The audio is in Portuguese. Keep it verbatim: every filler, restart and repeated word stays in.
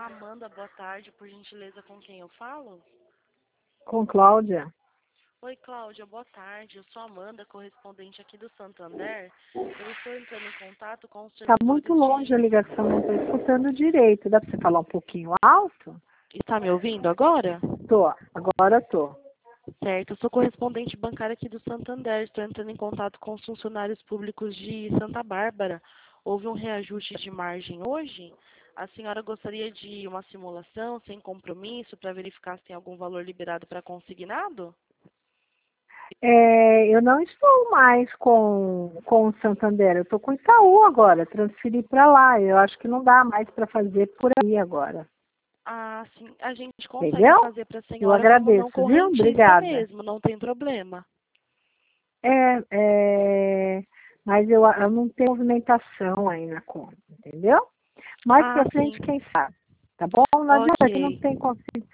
Amanda, boa tarde. Por gentileza, com quem eu falo? Com Cláudia. Oi, Cláudia, boa tarde. Eu sou Amanda, correspondente aqui do Santander. Eu estou entrando em contato com os Está muito servidores longe de... a ligação, não estou escutando direito. Dá para você falar um pouquinho alto? Está me ouvindo agora? Tô, agora tô. Certo, eu sou correspondente bancária aqui do Santander. Estou entrando em contato com os funcionários públicos de Santa Bárbara. Houve um reajuste de margem hoje. A senhora gostaria de uma simulação sem compromisso para verificar se tem algum valor liberado para consignado? É, eu não estou mais com, com o Santander, eu estou com o Itaú agora, transferi para lá. Eu acho que não dá mais para fazer por aí agora. Ah, sim. A gente consegue Entendeu? fazer para a Eu senhora como não agradeço, viu? correntista Obrigada. mesmo, não tem problema. É, é, mas eu, eu não tenho movimentação aí na conta, entendeu? Mais Ah, para frente, sim. quem sabe? Tá bom? Não adianta que não Ok. tem consciência.